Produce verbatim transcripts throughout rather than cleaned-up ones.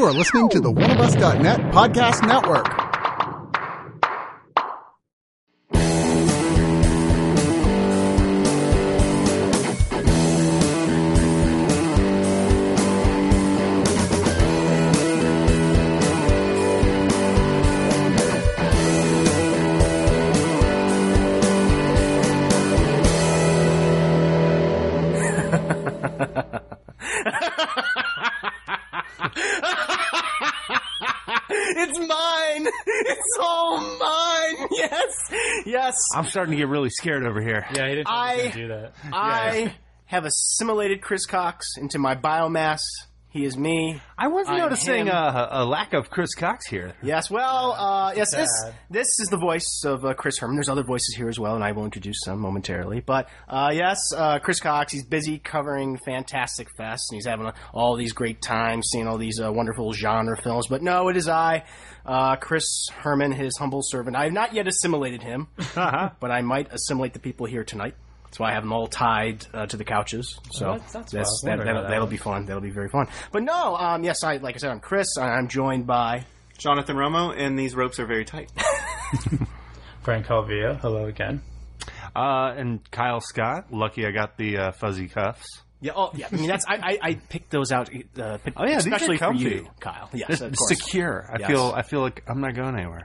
You are listening to the one of us dot net podcast network. It's mine! It's all mine! Yes! Yes! I'm starting to get really scared over here. Yeah, he didn't tell I- me to do that. I Yeah. have assimilated Chris Cox into my biomass. He is me. I was I'm noticing him. a, a lack of Chris Cox here. Yes, well, uh, yes, this, Sad. this is the voice of uh, Chris Herman. There's other voices here as well, and I will introduce some momentarily. But, uh, yes, uh, Chris Cox, he's busy covering Fantastic Fest, and he's having uh, all these great times, seeing all these uh, wonderful genre films. But no, it is I, uh, Chris Herman, his humble servant. I have not yet assimilated him, but I might assimilate the people here tonight. That's why I have them all tied uh, to the couches. So Oh, that's- that's that's, what I was that, wondering that'll, about that that'll one. be fun. That'll be very fun. But no, um, yes, I like I said, I'm Chris. I'm joined by Jonathan Romo, and these ropes are very tight. Frank Calvia, hello again. Uh, and Kyle Scott. Lucky I got the uh, fuzzy cuffs. Yeah, oh, yeah. I mean, that's I, I, I picked those out, uh, picked, Oh, yeah, these are especially for comfy. you, Kyle. Yes, of course. Secure. I Yes. feel. I feel like I'm not going anywhere.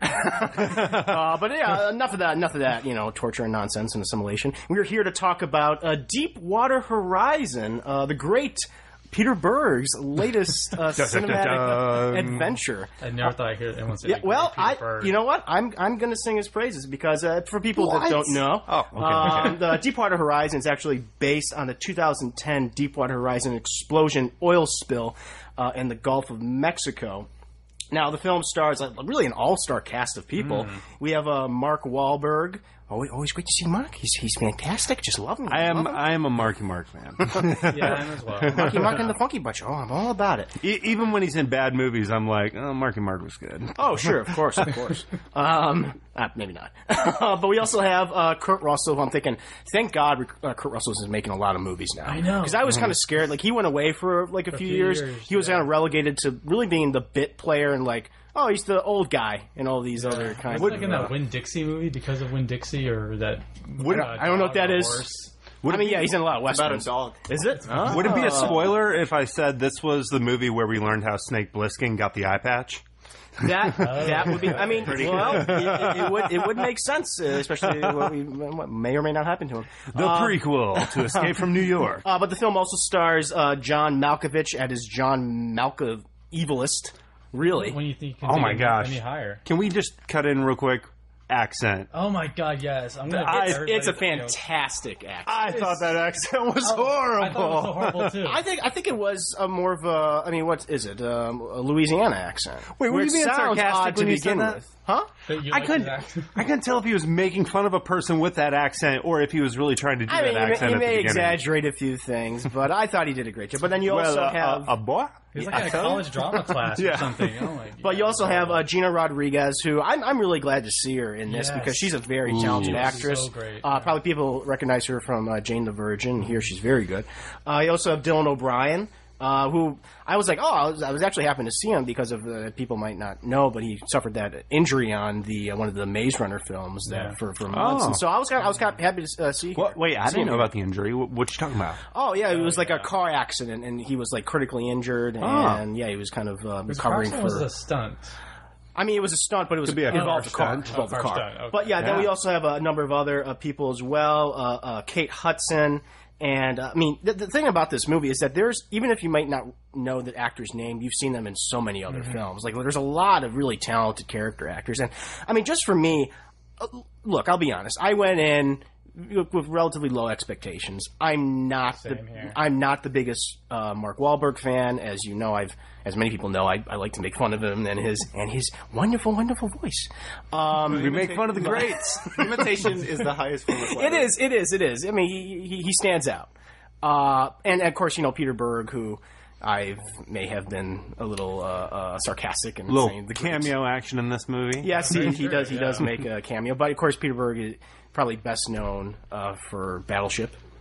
Uh, but yeah, enough of that. Enough of that. You know, torture and nonsense and assimilation. We're here to talk about uh, Deepwater Horizon, uh, the great Peter Berg's latest uh, cinematic dun. adventure. I never thought I'd hear anyone say Yeah, well, Peter I, Berg. you know what? I'm I'm going to sing his praises because uh, for people What? that don't know, Oh, okay. um, the Deepwater Horizon is actually based on the two thousand ten Deepwater Horizon explosion oil spill uh, in the Gulf of Mexico. Now, the film stars uh, really an all-star cast of people. Hmm. We have uh, Mark Wahlberg. Always, always great to see Mark. He's he's fantastic. Just love him. I am. Love him. I am a Marky Mark fan. Yeah, I am as well. Marky Mark and the Funky Bunch. Oh, I'm all about it. E- even when he's in bad movies, I'm like, oh, Marky Mark was good. Oh, sure, of course, of course. Um, uh, maybe not. But we also have uh, Kurt Russell. I'm thinking, thank God uh, Kurt Russell is making a lot of movies now. I know. Because I was kind of scared. Like, he went away for like a, few, few years. years, He was yeah. kind of relegated to really being the bit player and like, oh, he's the old guy in all these other kinds Was of... it like in that Winn-Dixie movie because of Winn-Dixie or that... What- uh, I don't know what that dog or is. horse? I mean, yeah, he's in a lot of About a westerns. dog. Is it? Would it be Oh. a spoiler if I said this was the movie where we learned how Snake Plissken got the eye patch? That that would be. I mean, well, it, it, it would it would make sense, uh, especially what, we, what may or may not happen to him. The Uh, prequel to Escape from New York. Uh, but the film also stars uh, John Malkovich at his John Malkov evilest. Really? When you think you can Oh take my it gosh. any higher. Can we just cut in real quick? Accent. Oh my god, yes. I'm gonna I- get It's, it's a everybody- fantastic act. I thought that accent was Oh, horrible. I thought it was so horrible too. I think I think it was a more of a. I mean, what is it? Um, a Louisiana accent. Wait, were Which you being sounds sarcastic odd to when you said begin that? with? Huh? That you I like couldn't. his accent? I couldn't tell if he was making fun of a person with that accent or if he was really trying to do I mean, that he may, accent he at the may beginning. exaggerate a few things, but I thought he did a great job. But then you Well, also uh, have. a, a boy. He's like in a college drama class Yeah. or something. Oh my god. But you also have uh, Gina Rodriguez, who I'm, I'm really glad to see her in this Yes. because she's a very talented She's actress. so great, Uh, yeah. Probably people recognize her from uh, Jane the Virgin. Here, she's very good. Uh, you also have Dylan O'Brien, uh, who I was like, oh, I was, I was actually happy to see him because of uh, people might not know, but he suffered that injury on the uh, one of the Maze Runner films that Yeah. for, for months. Oh. And so I was kind of, I was kind of happy to uh, see. What? Wait, I see didn't him know about the injury. What, what you talking about? Oh yeah, it was like yeah. a car accident, and he was like critically injured, Oh. and yeah, he was kind of uh, His recovering car for. was a stunt. I mean, it was a stunt, but it was Could be a car involved the car. stunt. Involved the Oh, car car. stunt, okay. But yeah, then Yeah. we also have a number of other uh, people as well. Uh, uh, Kate Hudson, and uh, I mean, the, the thing about this movie is that there's even if you might not know the actor's name, you've seen them in so many other Mm-hmm. films. Like, there's a lot of really talented character actors, and I mean, just for me, uh, look, I'll be honest. I went in with with relatively low expectations. I'm not the Same here. I'm not the biggest uh, Mark Wahlberg fan, as you know. I've as many people know, I, I like to make fun of him and his and his wonderful, wonderful voice. Um, We make fun of the greats. Imitation is the highest form of it flattery. is, it is, it is. I mean, he, he, he stands out. Uh, and of course, you know Peter Berg, who I may have been a little uh, uh, sarcastic and Little saying the greats. cameo action in this movie. Yes, he, he Sure, does. He yeah. does make a cameo, but of course, Peter Berg is probably best known uh, for Battleship.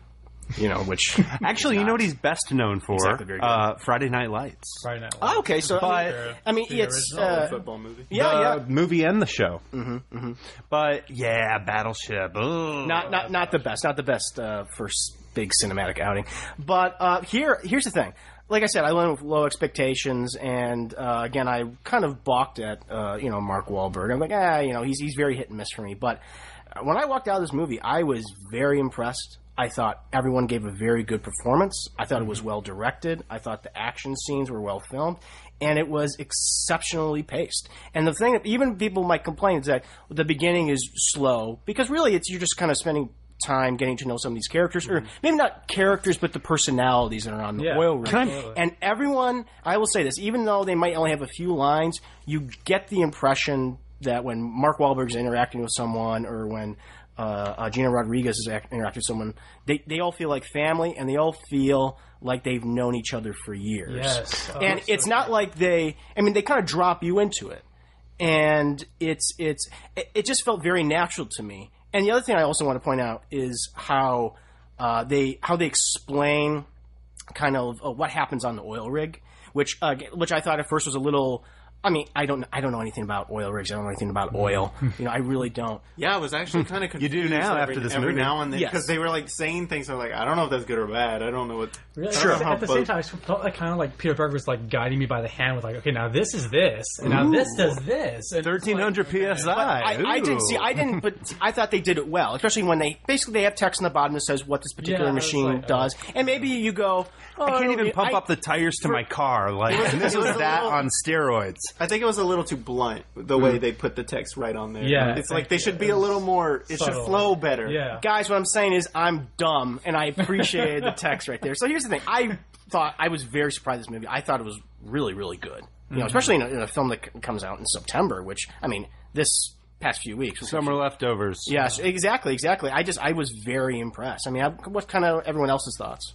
You know, which Actually, you know what he's best known for? Exactly, very good. uh, Friday Night Lights. Friday Night Oh, Lights. okay, so I mean, The- I mean the it's original uh, football movie. yeah, the yeah. movie and the show. Mm-hmm, mm-hmm. But yeah, Battleship. Ugh. Not not not the best, not the best uh, first big cinematic outing. But uh, here here's the thing. Like I said, I went with low expectations, and uh, again, I kind of balked at uh, you know Mark Wahlberg. I'm like, ah, you know, he's he's very hit and miss for me. But when I walked out of this movie, I was very impressed. I thought everyone gave a very good performance. I thought it was well directed. I thought the action scenes were well filmed, and it was exceptionally paced. And the thing that even people might complain is that the beginning is slow because really it's you're just kind of spending time getting to know some of these characters, or maybe not characters, but the personalities that are on the Yeah. oil rig. Can I- And everyone, I will say this, even though they might only have a few lines, you get the impression that when Mark Wahlberg's interacting with someone, or when uh, uh, Gina Rodriguez is act- interacting with someone, they, they all feel like family, and they all feel like they've known each other for years. Yes. Oh, and so it's not like they, I mean, they kind of drop you into it. And it's, it's, it, it just felt very natural to me. And the other thing I also want to point out is how uh, they how they explain kind of uh, what happens on the oil rig, which uh, which I thought at first was a little. I mean, I don't I don't know anything about oil rigs. I don't know anything about oil. You know, I really don't. Yeah, I was actually kind of confused. do now every, after this every movie. now and then Yes. because they were like saying things. I'm like, I don't know if that's good or bad. I don't know what. Really? I don't know how At the same both- time, I felt like kind of like Peter Berg was like guiding me by the hand with like, okay, now this is this, and now this does this. And it's thirteen hundred like, P S I. I, I didn't Ooh. see. I didn't, but I thought they did it well. Especially when they basically they have text on the bottom that says what this particular Yeah, I was machine like, oh. does, and maybe you go. Oh, I can't even pump I- up the tires to my car. Like, and this it was was a that little- on steroids. I think it was a little too blunt the way they put the text right on there. Yeah, it's I like think they should it be a was little more. It should subtle. flow better. Yeah. Guys, what I'm saying is I'm dumb, and I appreciated the text right there. So here's the thing: I thought I was very surprised with this movie. I thought it was really, really good. You know, especially in a, in a film that c- comes out in September. Which I mean, this past few weeks. was Summer leftovers. Yes, exactly, exactly. I just I was very impressed. I mean, I, what kind of everyone else's thoughts?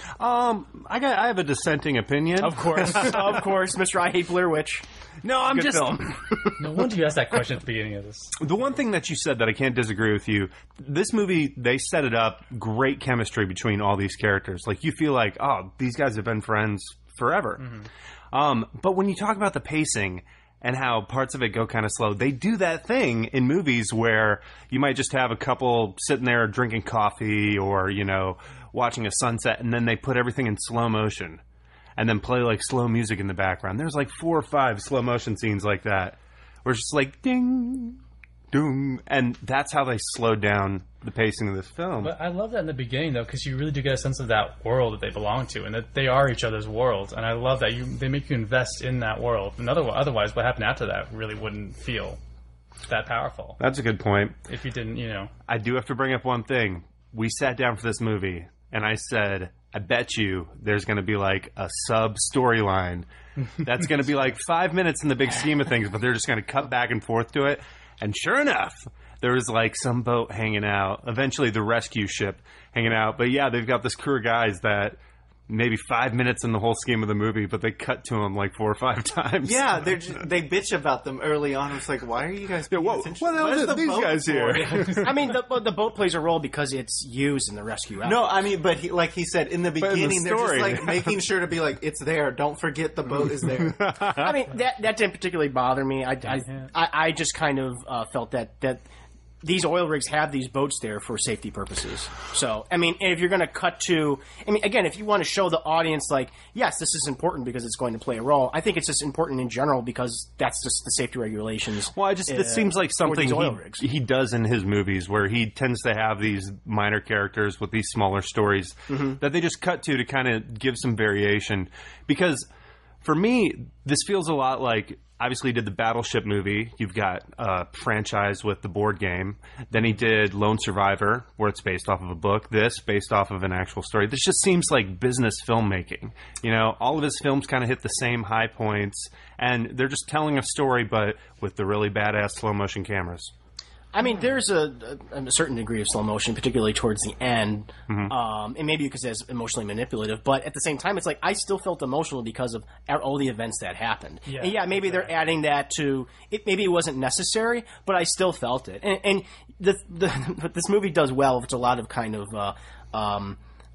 Um, I got. I have a dissenting opinion. Of course, of course, Mister I Hate Blair Witch. No, I'm Good just. film. No wonder you asked that question at the beginning of this. The one thing that you said that I can't disagree with you, this movie, they set it up, great chemistry between all these characters. Like, you feel like, oh, these guys have been friends forever. Um, but when you talk about the pacing and how parts of it go kind of slow, they do that thing in movies where you might just have a couple sitting there drinking coffee or, you know, watching a sunset, and then they put everything in slow motion and then play like slow music in the background. There's like four or five slow motion scenes like that where it's just like ding, ding, and that's how they slowed down the pacing of this film. But I love that in the beginning, though, because you really do get a sense of that world that they belong to, and that they are each other's worlds. And I love that you they make you invest in that world. And other, otherwise, what happened after that really wouldn't feel that powerful That's a good point. if you didn't, you know. I do have to bring up one thing. We sat down for this movie, and I said, I bet you there's going to be like a sub storyline that's going to be like five minutes in the big scheme of things, but they're just going to cut back and forth to it. And sure enough, there was like some boat hanging out, eventually the rescue ship hanging out. But yeah, they've got this crew of guys that maybe five minutes in the whole scheme of the movie, but they cut to them like four or five times. Yeah, they they bitch about them early on. It's like, why are you guys? Paying whoa, attention? what the hell is is the these boat guys for? here? I mean, the, the boat plays a role because it's used in the rescue effort. No, I mean, but he, like he said in the in the beginning, they're just story. like making sure to be like, it's there. Don't forget the boat is there. I mean that that didn't particularly bother me. I I, I, I just kind of uh, felt that that these oil rigs have these boats there for safety purposes. So I mean, if you're going to cut to, I mean, again, if you want to show the audience like, yes, this is important because it's going to play a role. I think it's just important in general because that's just the safety regulations. Well, I just it uh, seems like for something these oil he, rigs. he does in his movies where he tends to have these minor characters with these smaller stories that they just cut to to kind of give some variation. Because for me, this feels a lot like, obviously he did the Battleship movie. You've got a franchise with the board game. Then he did Lone Survivor, where it's based off of a book. This, based off of an actual story. This just seems like business filmmaking. You know, all of his films kind of hit the same high points, and they're just telling a story, but with the really badass slow motion cameras. I mean, there's a, a, a certain degree of slow motion, particularly towards the end, um, and maybe because it's emotionally manipulative. But at the same time, it's like I still felt emotional because of all the events that happened. Yeah, and yeah, maybe they're adding that to it. Maybe it wasn't necessary, but I still felt it. And, and the, the what this movie does well, it's a lot of kind of uh, um,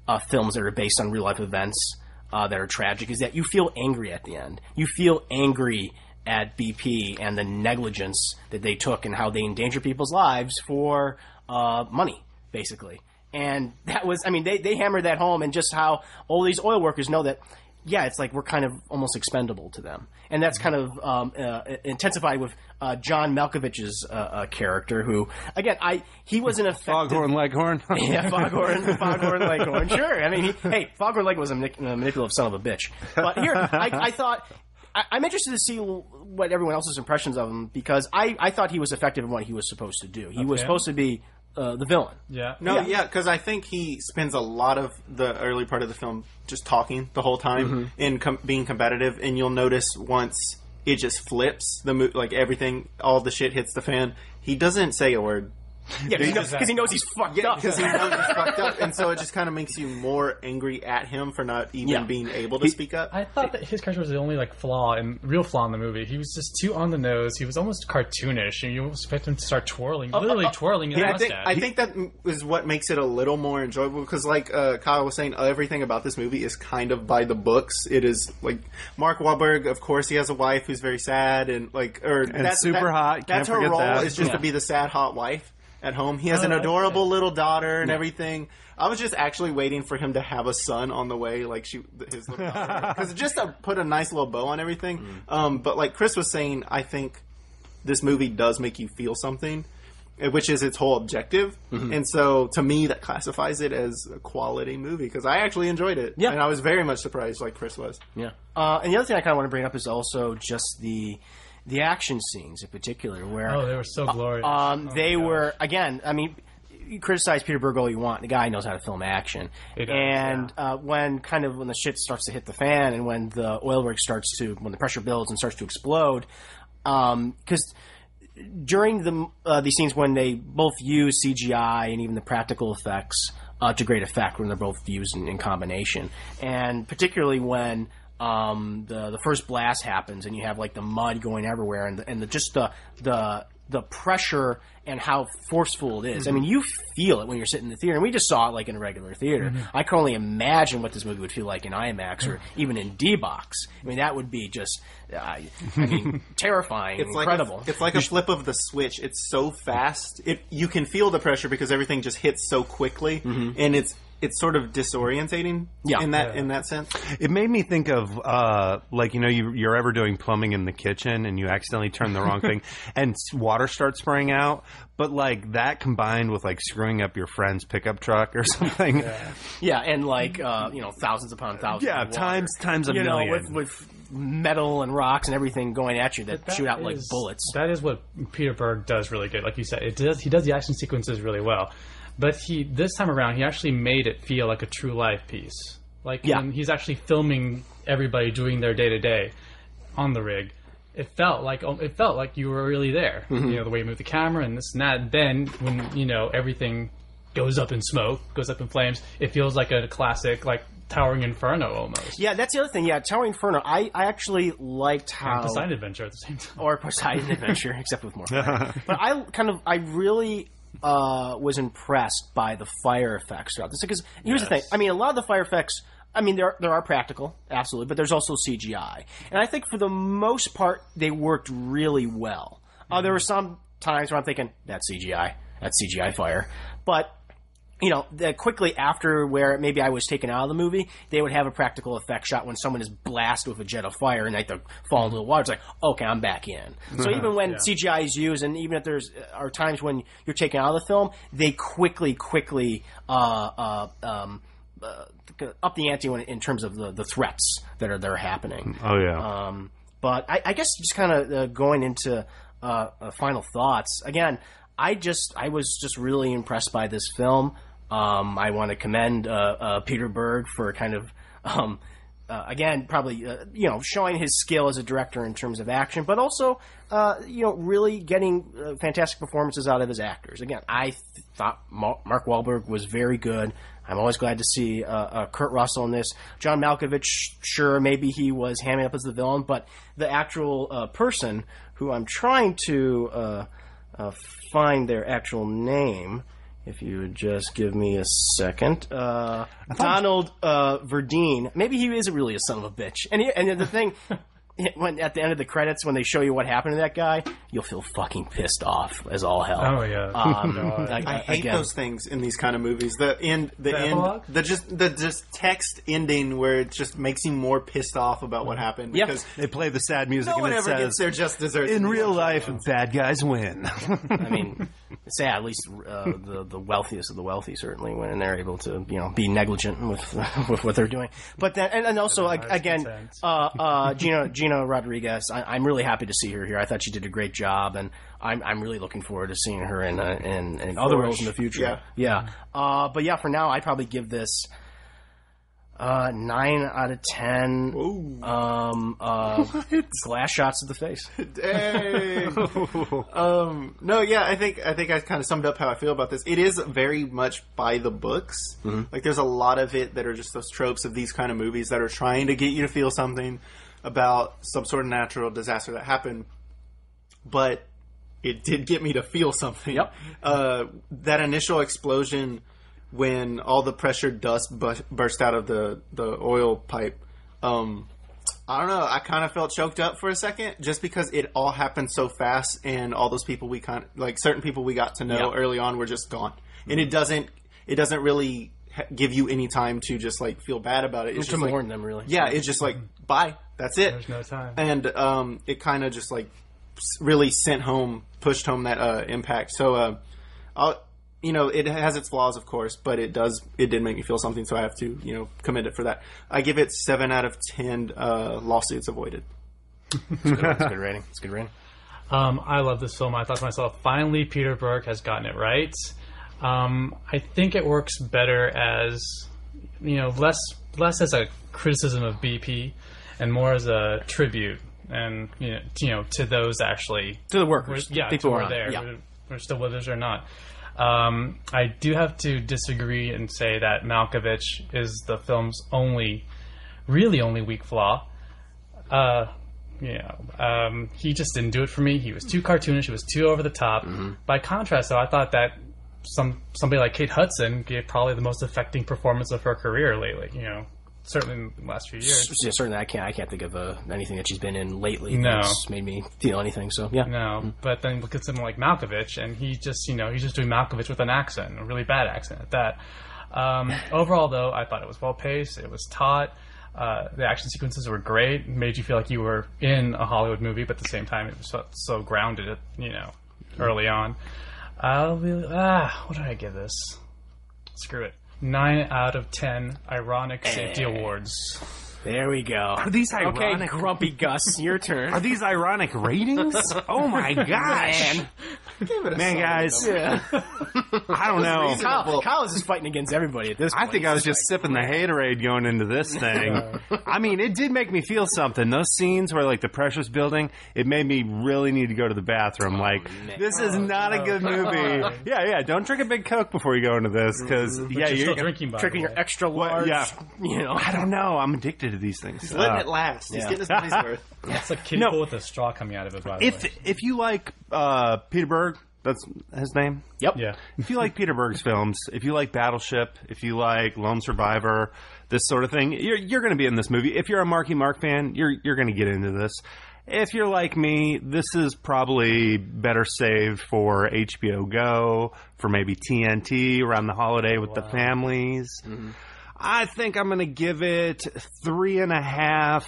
uh, films that are based on real life events uh, that are tragic is that you feel angry at the end. You feel angry at B P and the negligence that they took and how they endanger people's lives for uh, money, basically. And that was, I mean, they, they hammered that home, and just how all these oil workers know that, yeah, it's like we're kind of almost expendable to them. And that's kind of um, uh, intensified with uh, John Malkovich's uh, uh, character, who, again, I he was an effective... Foghorn Leghorn. yeah, Foghorn, Foghorn Leghorn, sure. I mean, he, hey, Foghorn Leghorn was a manip- manipulative son of a bitch. But here, I, I thought... I, I'm interested to see what everyone else's impressions of him, because I, I thought he was effective in what he was supposed to do. He Okay. was supposed to be uh, the villain. Yeah. No, Yeah. yeah, because I think he spends a lot of the early part of the film just talking the whole time Mm-hmm. and com- being combative. And you'll notice once it just flips, the mo- like everything, all the shit hits the fan. He doesn't say a word. Yeah, because he, knows- does that. 'cause he knows he's fucked Yeah, up. because he knows he's fucked up, and so it just kind of makes you more angry at him for not even Yeah. being able to speak up. I thought that his character was the only like flaw and real flaw in the movie. He was just too on the nose. He was almost cartoonish, and you almost expect him to start twirling, literally uh, twirling his Yeah, I mustache. think I think that m- is what makes it a little more enjoyable, because, like uh, Kyle was saying, everything about this movie is kind of by the books. It is like Mark Wahlberg, of course, he has a wife who's very sad and like, or that's, super that- hot. Can't That's her forget role, that. is just Yeah. to be the sad hot wife at home. He has Oh, an adorable okay. little daughter and everything. I was just actually waiting for him to have a son on the way, like she, his little daughter, because just to put a nice little bow on everything. Mm. Um, but like Chris was saying, I think this movie does make you feel something, eh, which is its whole objective. Mm-hmm. And so, to me, that classifies it as a quality movie, because I actually enjoyed it. Yeah. And I was very much surprised, like Chris was. Yeah. Uh, and the other thing I kind of want to bring up is also just the the action scenes in particular, where oh, they were so glorious. um, Oh, they my God. were, again, I mean, you criticize Peter Berg all you want. The guy knows how to film action. He does, and uh, when kind of when the shit starts to hit the fan, and when the oil rig starts to, when the pressure builds and starts to explode, because during the uh, these scenes when they both use C G I and even the practical effects uh, to great effect when they're both used in, in combination, and particularly when um, the the first blast happens and you have like the mud going everywhere, and the, and the, just the the the pressure and how forceful it is. I mean, you feel it when you're sitting in the theater, and we just saw it like in a regular theater. I can only imagine what this movie would feel like in IMAX or even in D-Box. I mean, that would be just, uh, I mean, terrifying, It's like incredible. A, it's like a flip of the switch. It's so fast. It you can feel the pressure because everything just hits so quickly, and it's it's sort of disorientating. Yeah. in that Yeah. in that sense. It made me think of, uh, like, you know, you, you're ever doing plumbing in the kitchen and you accidentally turn the wrong thing and s- water starts spraying out. But, like, that combined with, like, screwing up your friend's pickup truck or something. Yeah, Yeah, and like uh, you know, thousands upon thousands. of water. times times a you know, million. with with metal and rocks and everything going at you that, That shoot out like is- bullets. That is what Peter Berg does really good. Like you said, it does. He does the action sequences really well, but he this time around he actually made it feel like a true life piece. Like Yeah. when he's actually filming everybody doing their day to day on the rig. It felt like it felt like you were really there. Mm-hmm. You know, the way you move the camera and this and that. Then when you know everything goes up in smoke, goes up in flames, it feels like a classic, like Towering Inferno almost. Yeah, that's the other thing. Yeah, Towering Inferno. I, I actually liked how And Poseidon Adventure at the same time. or Poseidon Adventure, except with more fire. But I kind of, I really uh, was impressed by the fire effects throughout this. Because here's the thing. Yes. I mean, a lot of the fire effects, I mean, there there are practical, absolutely, but there's also C G I. And I think for the most part, they worked really well. Uh, there were some times where I'm thinking, that's C G I. That's C G I fire. But you know, the, quickly after where maybe I was taken out of the movie, they would have a practical effect shot when someone is blasted with a jet of fire and they have to fall into the water. It's like, okay, I'm back in. So even when Yeah. C G I is used, and even if there's are times when you're taken out of the film, they quickly, quickly uh, uh, um, uh, up the ante when, in terms of the, the threats that are that are happening. Oh, yeah. Um, but I, I guess just kind of uh, going into uh, uh, final thoughts again. I just I was just really impressed by this film. Um, I want to commend uh, uh, Peter Berg for kind of um, uh, again probably uh, you know showing his skill as a director in terms of action, but also uh, you know really getting uh, fantastic performances out of his actors. Again, I th- thought Ma- Mark Wahlberg was very good. I'm always glad to see uh, uh, Kurt Russell in this. John Malkovich, sure, maybe he was hamming up as the villain, but the actual uh, person who I'm trying to uh, uh, find their actual name If you would just give me a second. Uh, Donald uh, Verdeen. Maybe he is really a son of a bitch. And, he, and the thing... When at the end of the credits, when they show you what happened to that guy, you'll feel fucking pissed off as all hell. Oh yeah, um, I, I hate again, those things in these kind of movies. The end, the, The end, epilogue? the just the just text ending where it just makes you more pissed off about what happened. Yep. Because They play the sad music no and one it ever says, gets their just desserts. in real life, bad guys win. I mean, say at least uh, the the wealthiest of the wealthy certainly when they're able to you know be negligent with with what they're doing. But then and, and also like, again, uh, uh, Gina Gina Rodriguez. I, I'm really happy to see her here. I thought she did a great job, and I'm I'm really looking forward to seeing her in uh, in, in other roles in the future. Yeah, yeah. Uh, but yeah, for now, I'd probably give this uh, nine out of ten. Ooh. Um, uh, glass shots to the face. Dang. um, no, yeah, I think I think I kind of summed up how I feel about this. It is very much by the books. Mm-hmm. Like, there's a lot of it that are just those tropes of these kind of movies that are trying to get you to feel something about some sort of natural disaster that happened, but it did get me to feel something. Yep. Uh, that initial explosion when all the pressured dust bu- burst out of the, the oil pipe, um, I don't know, I kind of felt choked up for a second just because it all happened so fast and all those people we kind of, like certain people we got to know Yep. early on were just gone. Mm-hmm. And it doesn't, it doesn't really ha- give you any time to just like feel bad about it. It's To just like, mourn them, really. yeah, it's just like, bye. That's it. There's no time. And um, it kind of just like s- really sent home, pushed home that uh, impact. So, uh, I'll, you know, it has its flaws, of course, but it does, it did make me feel something. So I have to, you know, commend it for that. I give it seven out of ten uh, lawsuits avoided. It's good, it's a good rating. It's a good rating. Um, I love this film. I thought to myself, finally, Peter Berg has gotten it right. Um, I think it works better as, you know, less less as a criticism of B P and more as a tribute, and you know, to, you know, to those actually To the workers. yeah, people to who who are are on. there, Yeah. whether we're still with us or not. Um, I do have to disagree and say that Malkovich is the film's only, really only weak flaw. Uh, you know, um, he just didn't do it for me. He was too cartoonish. He was too over the top. Mm-hmm. By contrast, though, I thought that some somebody like Kate Hudson gave probably the most affecting performance of her career lately. You know, certainly in the last few years. Yeah, certainly, I can't. I can't think of uh, anything that she's been in lately No. that's made me feel anything. So yeah, No, but then look at someone like Malkovich, and he just, you know, he's just doing Malkovich with an accent, a really bad accent at that. Um, overall, though, I thought it was well paced. It was taut. Uh, the action sequences were great. It made you feel like you were in a Hollywood movie, but at the same time, it was so, so grounded, you know, early on. I'll be, ah, what did I give this? Screw it. Nine out of ten ironic safety awards. there we go. Are these ironic? Okay, grumpy Gus, your turn. Are these ironic ratings? Oh my gosh. Man. Give it a Man, solid guys, number. I don't know. Kyle, Kyle is just fighting against everybody at this I point. think I was just sipping the haterade going into this thing. I mean, it did make me feel something. Those scenes where like the pressure's building, it made me really need to go to the bathroom. Like, man. this is not a good movie. Yeah, yeah. Don't drink a big Coke before you go into this, because yeah, You're you're still drinking, by tricking the your way. extra large. yeah. You know. I don't know. I'm addicted to these things. He's letting Uh, it last. He's yeah. getting his money's worth. It's like kiddie No. pool with a straw coming out of it, by the if way. if you like uh, Peter Berg, that's his name. Yep. Yeah. If you like Peter Berg's films, if you like Battleship, if you like Lone Survivor, this sort of thing, you're you're going to be in this movie. If you're a Marky Mark fan, you're you're going to get into this. If you're like me, this is probably better saved for H B O Go, for maybe T N T around the holiday with the families. Mm-hmm. I think I'm going to give it three and a half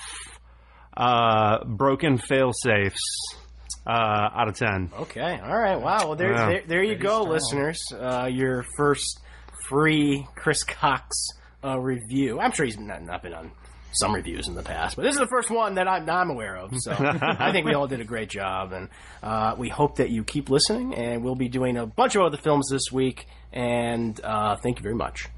uh, broken fail-safes uh, out of ten. Okay. All right. Wow. Well, there, Yeah. there, there you go, listeners. Uh, your first free Chris Cox uh, review. I'm sure he's not, not been on some reviews in the past, but this is the first one that I'm, that I'm aware of. So I think we all did a great job, and uh, we hope that you keep listening. And we'll be doing a bunch of other films this week. And uh, thank you very much.